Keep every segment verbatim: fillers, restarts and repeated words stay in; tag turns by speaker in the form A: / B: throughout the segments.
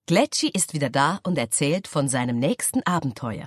A: Gletschi ist wieder da und erzählt von seinem nächsten Abenteuer.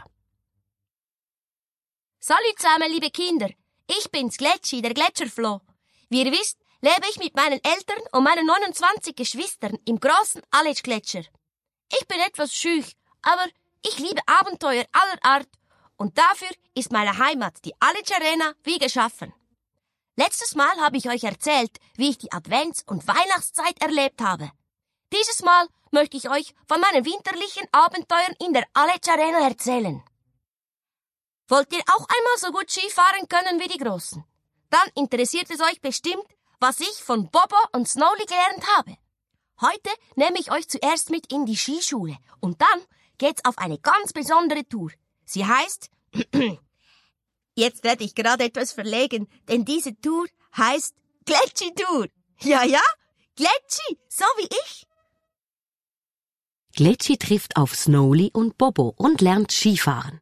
B: Salut zusammen, liebe Kinder. Ich bin's, Gletschi, der Gletscherfloh. Wie ihr wisst, lebe ich mit meinen Eltern und meinen neunundzwanzig Geschwistern im großen Aletsch-Gletscher. Ich bin etwas schüch, aber ich liebe Abenteuer aller Art und dafür ist meine Heimat, die Aletsch Arena, wie geschaffen. Letztes Mal habe ich euch erzählt, wie ich die Advents- und Weihnachtszeit erlebt habe. Dieses Mal möchte ich euch von meinen winterlichen Abenteuern in der Aletsch Arena erzählen. Wollt ihr auch einmal so gut Skifahren können wie die Großen? Dann interessiert es euch bestimmt, was ich von Bobo und Snowly gelernt habe. Heute nehme ich euch zuerst mit in die Skischule und dann geht's auf eine ganz besondere Tour. Sie heißt... Jetzt werde ich gerade etwas verlegen, denn diese Tour heißt Gletschi-Tour. Ja, ja, Gletschi, so wie ich.
A: Gletschi trifft auf Snowly und Bobo und lernt Skifahren.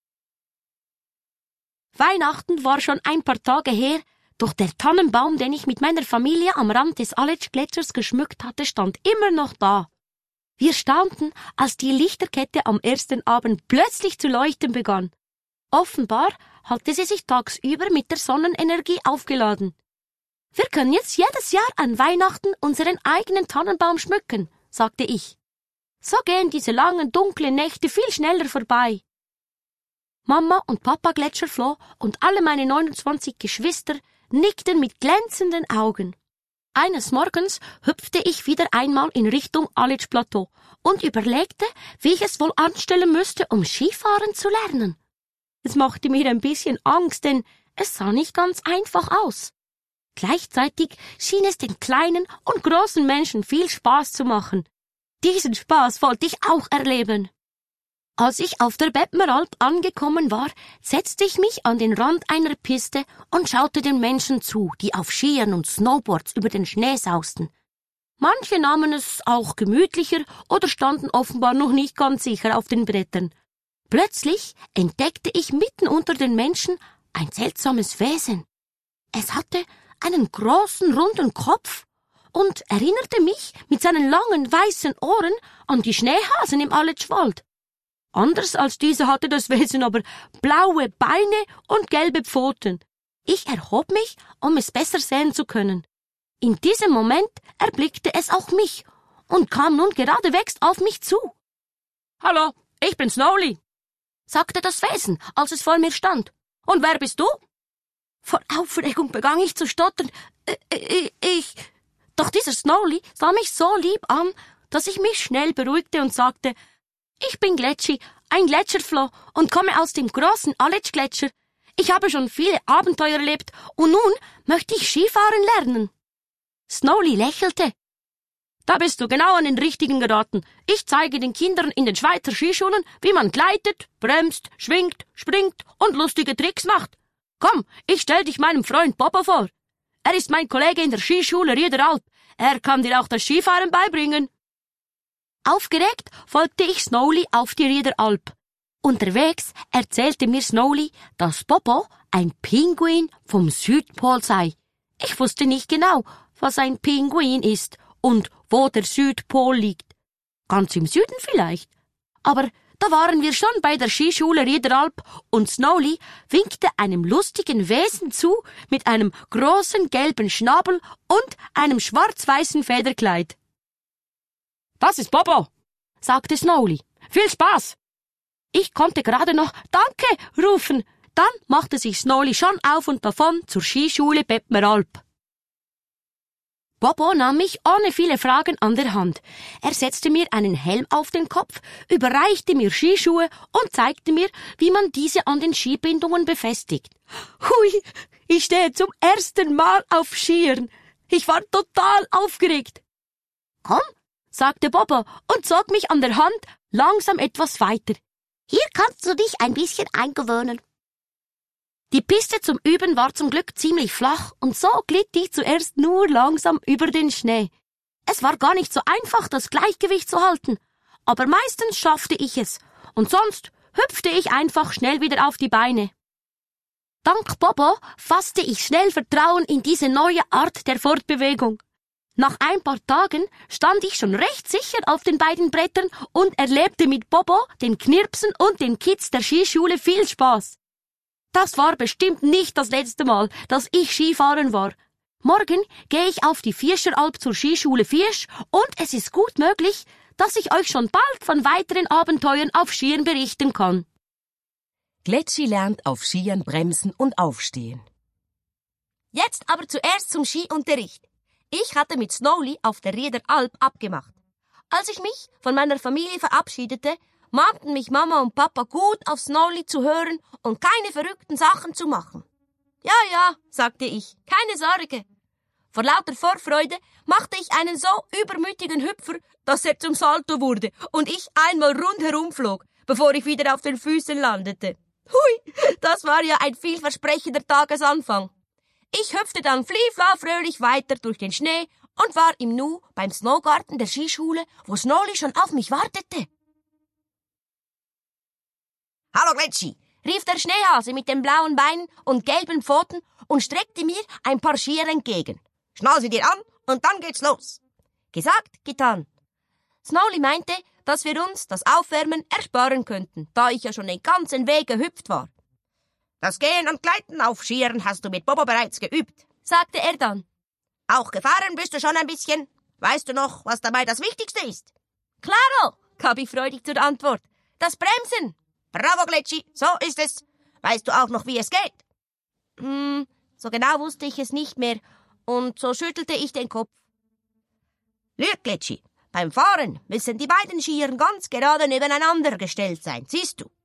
C: Weihnachten war schon ein paar Tage her, doch der Tannenbaum, den ich mit meiner Familie am Rand des Aletsch-Gletschers geschmückt hatte, stand immer noch da. Wir staunten, als die Lichterkette am ersten Abend plötzlich zu leuchten begann. Offenbar hatte sie sich tagsüber mit der Sonnenenergie aufgeladen. Wir können jetzt jedes Jahr an Weihnachten unseren eigenen Tannenbaum schmücken, sagte ich. So gehen diese langen, dunklen Nächte viel schneller vorbei. Mama und Papa Gletscherfloh und alle meine neunundzwanzig Geschwister nickten mit glänzenden Augen. Eines Morgens hüpfte ich wieder einmal in Richtung Aletsch-Plateau und überlegte, wie ich es wohl anstellen müsste, um Skifahren zu lernen. Es machte mir ein bisschen Angst, denn es sah nicht ganz einfach aus. Gleichzeitig schien es den kleinen und großen Menschen viel Spaß zu machen. Diesen Spaß wollte ich auch erleben. Als ich auf der Bettmeralp angekommen war, setzte ich mich an den Rand einer Piste und schaute den Menschen zu, die auf Skiern und Snowboards über den Schnee sausten. Manche nahmen es auch gemütlicher oder standen offenbar noch nicht ganz sicher auf den Brettern. Plötzlich entdeckte ich mitten unter den Menschen ein seltsames Wesen. Es hatte einen großen, runden Kopf und erinnerte mich mit seinen langen, weißen Ohren an die Schneehasen im Aletschwald. Anders als diese hatte das Wesen aber blaue Beine und gelbe Pfoten. Ich erhob mich, um es besser sehen zu können. In diesem Moment erblickte es auch mich und kam nun geradewegs auf mich zu. »Hallo, ich bin Snowly«, sagte das Wesen, als es vor mir stand. »Und wer bist du?« Vor Aufregung begann ich zu stottern. Äh, ich... Doch dieser Snowly sah mich so lieb an, dass ich mich schnell beruhigte und sagte, »Ich bin Gletschi, ein Gletscherfloh und komme aus dem großen Aletsch-Gletscher. Ich habe schon viele Abenteuer erlebt und nun möchte ich Skifahren lernen.« Snowly lächelte. »Da bist du genau an den Richtigen geraten. Ich zeige den Kindern in den Schweizer Skischulen, wie man gleitet, bremst, schwingt, springt und lustige Tricks macht. Komm, ich stell dich meinem Freund Bobo vor. Er ist mein Kollege in der Skischule Riederalp. Er kann dir auch das Skifahren beibringen.« Aufgeregt folgte ich Snowly auf die Riederalp. Unterwegs erzählte mir Snowly, dass Bobo ein Pinguin vom Südpol sei. Ich wusste nicht genau, was ein Pinguin ist und wo der Südpol liegt. Ganz im Süden vielleicht. Aber da waren wir schon bei der Skischule Riederalp und Snowly winkte einem lustigen Wesen zu mit einem großen gelben Schnabel und einem schwarz-weißen Federkleid. »Das ist Bobo«, sagte Snowly. »Viel Spaß!« Ich konnte gerade noch »Danke« rufen. Dann machte sich Snowly schon auf und davon zur Skischule Bettmeralp. Bobo nahm mich ohne viele Fragen an der Hand. Er setzte mir einen Helm auf den Kopf, überreichte mir Skischuhe und zeigte mir, wie man diese an den Skibindungen befestigt. Hui, ich stehe zum ersten Mal auf Skiern. Ich war total aufgeregt. »Komm«, sagte Bobo und zog mich an der Hand langsam etwas weiter. »Hier kannst du dich ein bisschen eingewöhnen.« Die Piste zum Üben war zum Glück ziemlich flach und so glitt ich zuerst nur langsam über den Schnee. Es war gar nicht so einfach, das Gleichgewicht zu halten, aber meistens schaffte ich es und sonst hüpfte ich einfach schnell wieder auf die Beine. Dank Bobo fasste ich schnell Vertrauen in diese neue Art der Fortbewegung. Nach ein paar Tagen stand ich schon recht sicher auf den beiden Brettern und erlebte mit Bobo, den Knirpsen und den Kids der Skischule viel Spaß. Das war bestimmt nicht das letzte Mal, dass ich Skifahren war. Morgen gehe ich auf die Vierscheralp zur Skischule Viersch und es ist gut möglich, dass ich euch schon bald von weiteren Abenteuern auf Skiern berichten kann.
A: Gletschi lernt auf Skiern bremsen und aufstehen.
B: Jetzt aber zuerst zum Skiunterricht. Ich hatte mit Snowli auf der Riederalp abgemacht. Als ich mich von meiner Familie verabschiedete, mahnten mich Mama und Papa gut auf Snowli zu hören und keine verrückten Sachen zu machen. Ja, ja, sagte ich, keine Sorge. Vor lauter Vorfreude machte ich einen so übermütigen Hüpfer, dass er zum Salto wurde und ich einmal rundherum flog, bevor ich wieder auf den Füßen landete. Hui, das war ja ein vielversprechender Tagesanfang. Ich hüpfte dann fliefla fröhlich weiter durch den Schnee und war im Nu beim Snowgarten der Skischule, wo Snowli schon auf mich wartete. »Hallo Gletschi«, rief der Schneehase mit den blauen Beinen und gelben Pfoten und streckte mir ein paar Skier entgegen. »Schnall sie dir an und dann geht's los.« Gesagt, getan. Snowli meinte, dass wir uns das Aufwärmen ersparen könnten, da ich ja schon den ganzen Weg gehüpft war. »Das Gehen und Gleiten auf Skiern hast du mit Bobo bereits geübt«, sagte er dann. »Auch gefahren bist du schon ein bisschen. Weißt du noch, was dabei das Wichtigste ist?« »Klaro«, gab ich freudig zur Antwort. »Das Bremsen.« »Bravo, Gletschi, so ist es. Weißt du auch noch, wie es geht?« Hm, so genau wusste ich es nicht mehr, und so schüttelte ich den Kopf. »Lüg, Gletschi, beim Fahren müssen die beiden Skier ganz gerade nebeneinander gestellt sein, siehst du?«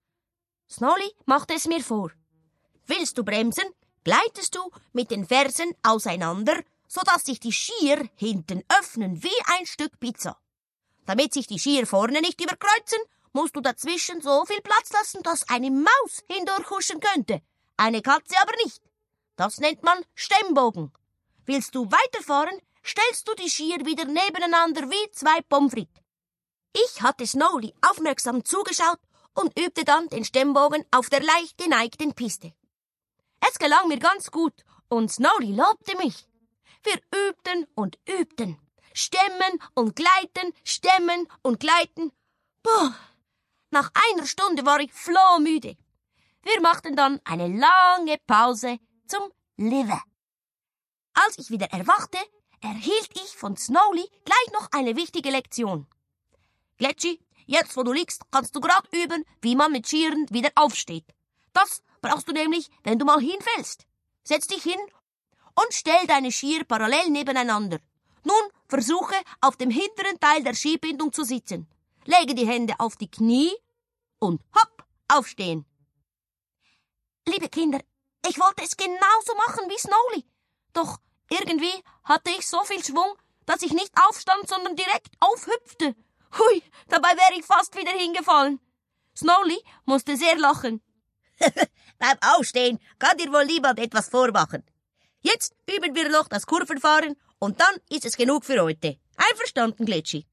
B: Snowli machte es mir vor. Willst du bremsen, gleitest du mit den Fersen auseinander, sodass sich die Skier hinten öffnen wie ein Stück Pizza. Damit sich die Skier vorne nicht überkreuzen, musst du dazwischen so viel Platz lassen, dass eine Maus hindurchhuschen könnte, eine Katze aber nicht. Das nennt man Stemmbogen. Willst du weiterfahren, stellst du die Skier wieder nebeneinander wie zwei Pommes frites. Ich hatte Snowli aufmerksam zugeschaut und übte dann den Stemmbogen auf der leicht geneigten Piste. Es gelang mir ganz gut und Snowli lobte mich. Wir übten und übten. Stemmen und gleiten, stemmen und gleiten. Boah, nach einer Stunde war ich flohmüde. Wir machten dann eine lange Pause zum Live. Als ich wieder erwachte, erhielt ich von Snowli gleich noch eine wichtige Lektion. Gletschi, jetzt wo du liegst, kannst du grad üben, wie man mit Skiern wieder aufsteht. Das brauchst du nämlich, wenn du mal hinfällst. Setz dich hin und stell deine Skier parallel nebeneinander. Nun versuche, auf dem hinteren Teil der Skibindung zu sitzen. Lege die Hände auf die Knie und hopp, aufstehen. Liebe Kinder, ich wollte es genauso machen wie Snowli. Doch irgendwie hatte ich so viel Schwung, dass ich nicht aufstand, sondern direkt aufhüpfte. Hui, dabei wäre ich fast wieder hingefallen. Snowli musste sehr lachen. Beim Aufstehen kann dir wohl niemand etwas vormachen. Jetzt üben wir noch das Kurvenfahren und dann ist es genug für heute. Einverstanden, Gletschi?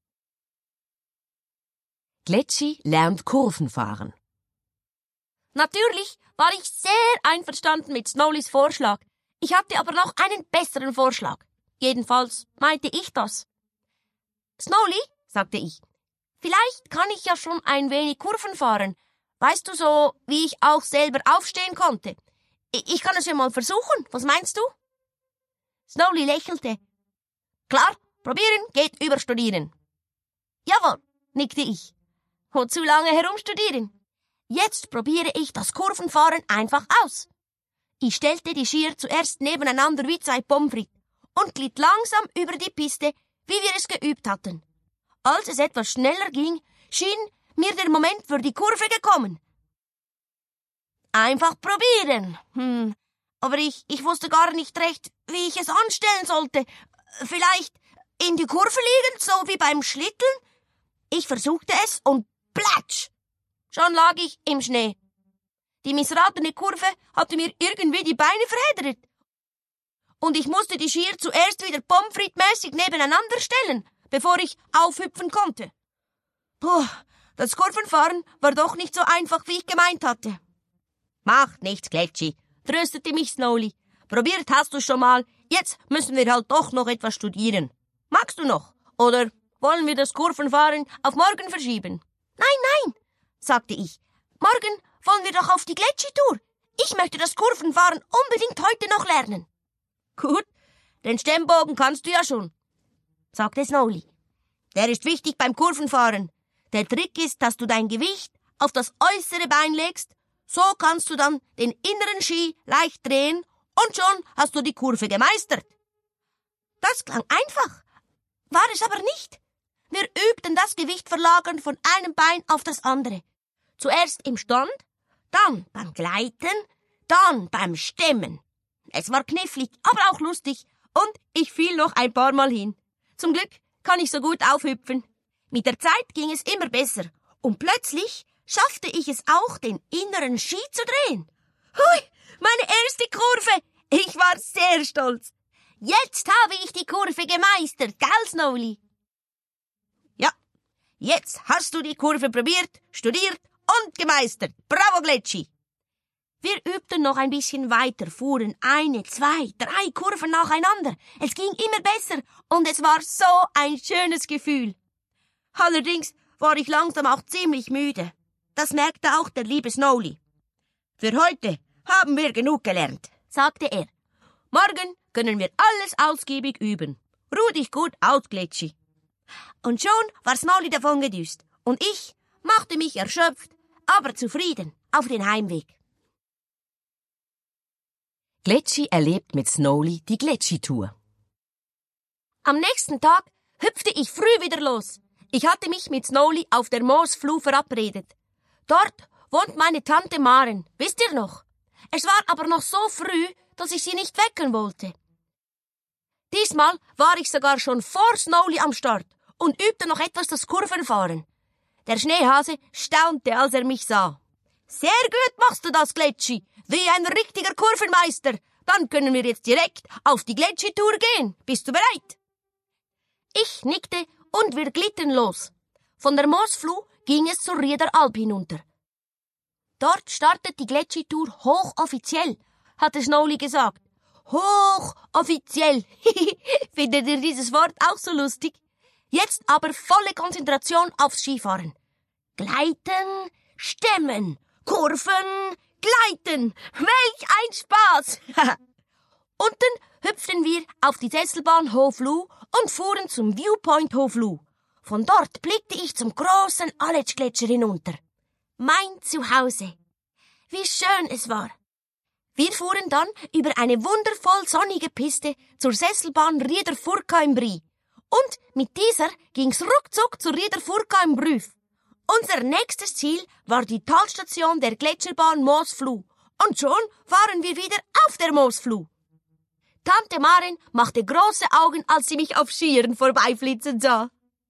A: Gletschi lernt Kurvenfahren.
B: Natürlich war ich sehr einverstanden mit Snowlis Vorschlag. Ich hatte aber noch einen besseren Vorschlag. Jedenfalls meinte ich das. Snowli, sagte ich, vielleicht kann ich ja schon ein wenig Kurven fahren. Weißt du so, wie ich auch selber aufstehen konnte? Ich kann es ja mal versuchen. Was meinst du? Snowli lächelte. Klar, probieren geht über studieren. Jawohl, nickte ich. Wozu lange herumstudieren? Jetzt probiere ich das Kurvenfahren einfach aus. Ich stellte die Skier zuerst nebeneinander wie zwei Pommes frites und glitt langsam über die Piste, wie wir es geübt hatten. Als es etwas schneller ging, schien mir der Moment für die Kurve gekommen. Einfach probieren. Hm, aber ich, ich wusste gar nicht recht, wie ich es anstellen sollte. Vielleicht in die Kurve liegend, so wie beim Schlitteln? Ich versuchte es und platsch! Schon lag ich im Schnee. Die missratene Kurve hatte mir irgendwie die Beine verheddert. Und ich musste die Skier zuerst wieder Pommes frites-mäßig nebeneinander stellen, bevor ich aufhüpfen konnte. Puh, das Kurvenfahren war doch nicht so einfach, wie ich gemeint hatte. Macht nichts, Gletschi, tröstete mich Snowli. Probiert hast du schon mal, Jetzt müssen wir halt doch noch etwas studieren. Magst du noch? Oder wollen wir das Kurvenfahren auf morgen verschieben? Nein, nein, sagte ich. Morgen wollen wir doch auf die Gletschi-Tour. Ich möchte das Kurvenfahren unbedingt heute noch lernen. Gut, den Stemmbogen kannst du ja schon, sagte Snowli. Der ist wichtig beim Kurvenfahren. Der Trick ist, dass du dein Gewicht auf das äußere Bein legst. So kannst du dann den inneren Ski leicht drehen und schon hast du die Kurve gemeistert. Das klang einfach, war es aber nicht. Wir übten das Gewicht verlagern von einem Bein auf das andere. Zuerst im Stand, dann beim Gleiten, dann beim Stemmen. Es war knifflig, aber auch lustig und ich fiel noch ein paar Mal hin. Zum Glück kann ich so gut aufhüpfen. Mit der Zeit ging es immer besser und plötzlich schaffte ich es auch, den inneren Ski zu drehen. Hui, meine erste Kurve! Ich war sehr stolz. Jetzt habe ich die Kurve gemeistert, gell, Snowli? Ja, jetzt hast du die Kurve probiert, studiert und gemeistert. Bravo, Gletschi! Wir übten noch ein bisschen weiter, fuhren eine, zwei, drei Kurven nacheinander. Es ging immer besser und es war so ein schönes Gefühl. Allerdings war ich langsam auch ziemlich müde. Das merkte auch der liebe Snowli. Für heute haben wir genug gelernt, sagte er. Morgen können wir alles ausgiebig üben. Ruh dich gut aus, Gletschi. Und schon war Snowli davongedüst und ich machte mich erschöpft, aber zufrieden auf den Heimweg.
A: Gletschi erlebt mit Snowli die Gletschi-Tour.
B: Am nächsten Tag hüpfte ich früh wieder los. Ich hatte mich mit Snowli auf der Moosfluh verabredet. Dort wohnt meine Tante Maren, wisst ihr noch? Es war aber noch so früh, dass ich sie nicht wecken wollte. Diesmal war ich sogar schon vor Snowli am Start und übte noch etwas das Kurvenfahren. Der Schneehase staunte, als er mich sah. Sehr gut machst du das, Gletschi, wie ein richtiger Kurvenmeister. Dann können wir jetzt direkt auf die Gletschi-Tour gehen. Bist du bereit? Ich nickte und wir glitten los. Von der Moosfluh ging es zur Riederalp hinunter. Dort startet die Gletschi-Tour hochoffiziell, hatte Snowli gesagt. Hochoffiziell. Findet ihr dieses Wort auch so lustig? Jetzt aber volle Konzentration aufs Skifahren. Gleiten, stemmen, Kurven, gleiten. Welch ein Spaß! Unten hüpften wir auf die Sesselbahn Hofluh und fuhren zum Viewpoint Hofluh. Von dort blickte ich zum großen Aletschgletscher hinunter. Mein Zuhause. Wie schön es war. Wir fuhren dann über eine wundervoll sonnige Piste zur Sesselbahn Riederfurka im Brie. Und mit dieser ging's ruckzuck zur Riederfurka im Brüf. Unser nächstes Ziel war die Talstation der Gletscherbahn Moosfluh. Und schon waren wir wieder auf der Moosfluh. Tante Maren machte große Augen, als sie mich auf Skiern vorbeiflitzen sah.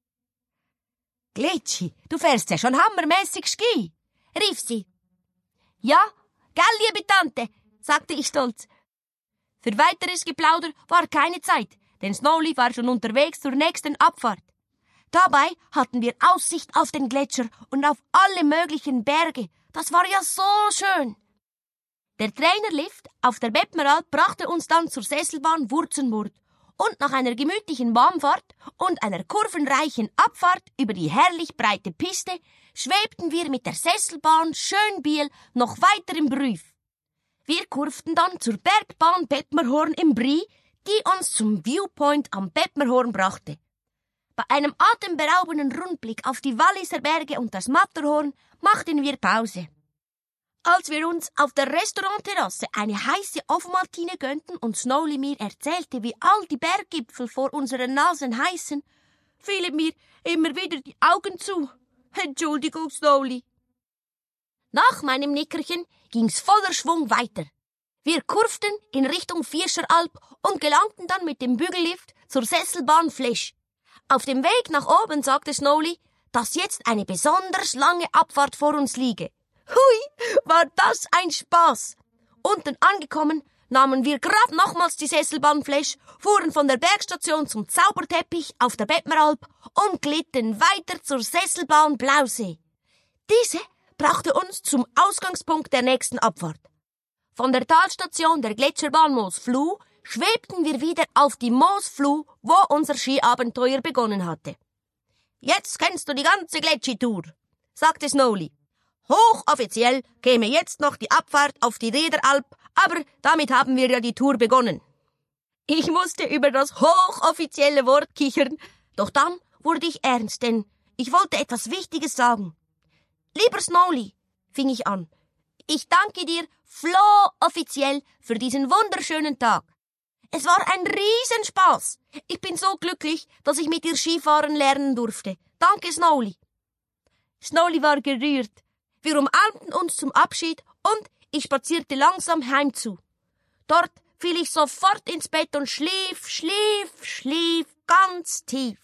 A: Gletschi, du fährst ja schon hammermäßig Ski,
B: rief sie. Ja, gell, liebe Tante, sagte ich stolz. Für weiteres Geplauder war keine Zeit, denn Snowli war schon unterwegs zur nächsten Abfahrt. Dabei hatten wir Aussicht auf den Gletscher und auf alle möglichen Berge. Das war ja so schön. Der Trainerlift auf der Bettmeralp brachte uns dann zur Sesselbahn Wurzenmurt. Und nach einer gemütlichen Bahnfahrt und einer kurvenreichen Abfahrt über die herrlich breite Piste schwebten wir mit der Sesselbahn Schönbiel noch weiter im Brüf. Wir kurften dann zur Bergbahn Bettmerhorn im Brie, die uns zum Viewpoint am Bettmerhorn brachte. Bei einem atemberaubenden Rundblick auf die Walliser Berge und das Matterhorn machten wir Pause. Als wir uns auf der Restaurantterrasse eine heiße Ofenmaltine gönnten und Snowli mir erzählte, wie all die Berggipfel vor unseren Nasen heißen, fielen mir immer wieder die Augen zu. Entschuldigung, Snowli. Nach meinem Nickerchen ging's voller Schwung weiter. Wir kurften in Richtung Vierscheralp und gelangten dann mit dem Bügellift zur Sesselbahn Flesch. Auf dem Weg nach oben sagte Snowli, dass jetzt eine besonders lange Abfahrt vor uns liege. Hui, war das ein Spaß! Unten angekommen, nahmen wir grad nochmals die Sesselbahn Flesch, fuhren von der Bergstation zum Zauberteppich auf der Bettmeralp und glitten weiter zur Sesselbahn Blausee. Diese brachte uns zum Ausgangspunkt der nächsten Abfahrt. Von der Talstation der Gletscherbahn Moosfluh schwebten wir wieder auf die Moosfluh, wo unser Skiabenteuer begonnen hatte. »Jetzt kennst du die ganze Gletschi-Tour«, sagte Snowli. »Hochoffiziell käme jetzt noch die Abfahrt auf die Riederalp, aber damit haben wir ja die Tour begonnen.« Ich musste über das hochoffizielle Wort kichern, doch dann wurde ich ernst, denn ich wollte etwas Wichtiges sagen. »Lieber Snowli«, fing ich an, »ich danke dir Flo-offiziell für diesen wunderschönen Tag. Es war ein Riesenspaß. Ich bin so glücklich, dass ich mit dir Skifahren lernen durfte. Danke, Snowli.« Snowli war gerührt. Wir umarmten uns zum Abschied und ich spazierte langsam heimzu. Dort fiel ich sofort ins Bett und schlief, schlief, schlief ganz tief.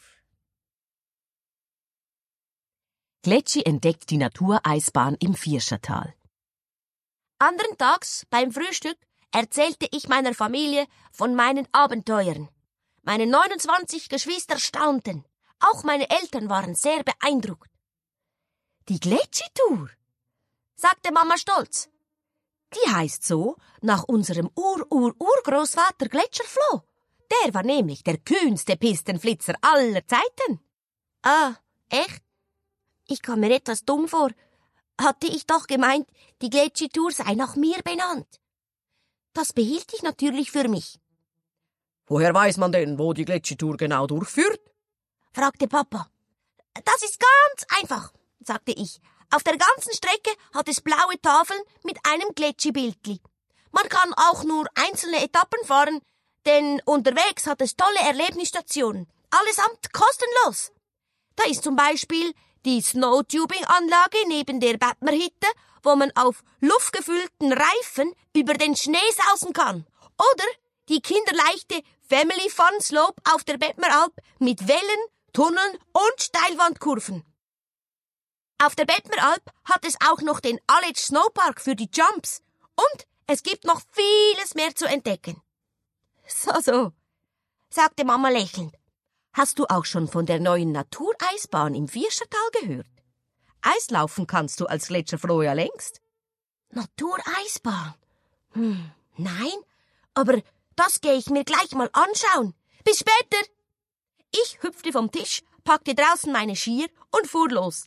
A: Gletschi entdeckt die Natureisbahn im Vierschertal.
B: Andern Tags beim Frühstück erzählte ich meiner Familie von meinen Abenteuern. Meine neunundzwanzig Geschwister staunten. Auch meine Eltern waren sehr beeindruckt.
A: »Die Gletschi-Tour«,
B: sagte Mama stolz.
A: »Die heißt so nach unserem Ur-Ur-Urgroßvater Gletscherflo. Der war nämlich der kühnste Pistenflitzer aller Zeiten.«
B: »Ah, echt? Ich kam mir etwas dumm vor. Hatte ich doch gemeint, die Gletschi-Tour sei nach mir benannt.« Das behielt ich natürlich für mich.
D: »Woher weiß man denn, wo die Gletschi-Tour genau durchführt?«
B: fragte Papa. »Das ist ganz einfach«, sagte ich. »Auf der ganzen Strecke hat es blaue Tafeln mit einem Gletschi-Bildli. Man kann auch nur einzelne Etappen fahren, denn unterwegs hat es tolle Erlebnisstationen. Allesamt kostenlos. Da ist zum Beispiel die Snowtubing-Anlage neben der Bettmerhütte, wo man auf luftgefüllten Reifen über den Schnee sausen kann. Oder die kinderleichte Family Fun Slope auf der Bettmeralp mit Wellen, Tunneln und Steilwandkurven. Auf der Bettmeralp hat es auch noch den Aletsch Snowpark für die Jumps. Und es gibt noch vieles mehr zu entdecken.«
A: »So, so«, sagte Mama lächelnd. »Hast du auch schon von der neuen Natureisbahn im Vierschertal gehört? Eislaufen kannst du als Gletscherflo ja längst.«
B: »Natureisbahn? Hm, nein, aber das gehe ich mir gleich mal anschauen. Bis später!« Ich hüpfte vom Tisch, packte draußen meine Skier und fuhr los.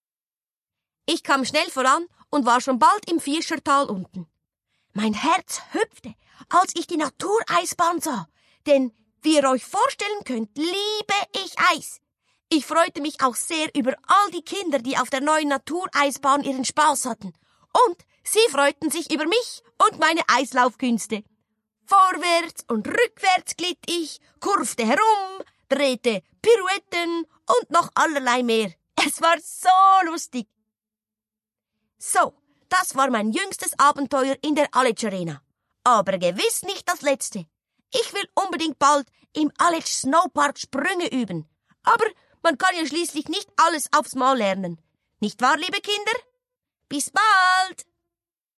B: Ich kam schnell voran und war schon bald im Vierschertal unten. Mein Herz hüpfte, als ich die Natureisbahn sah, denn wie ihr euch vorstellen könnt, liebe ich Eis. Ich freute mich auch sehr über all die Kinder, die auf der neuen Natureisbahn ihren Spaß hatten. Und sie freuten sich über mich und meine Eislaufkünste. Vorwärts und rückwärts glitt ich, kurfte herum, drehte Pirouetten und noch allerlei mehr. Es war so lustig. So, das war mein jüngstes Abenteuer in der Aletsch Arena. Aber gewiss nicht das letzte. Ich will unbedingt bald im Aletsch Snowpark Sprünge üben. Aber man kann ja schließlich nicht alles aufs Mal lernen. Nicht wahr, liebe Kinder? Bis bald!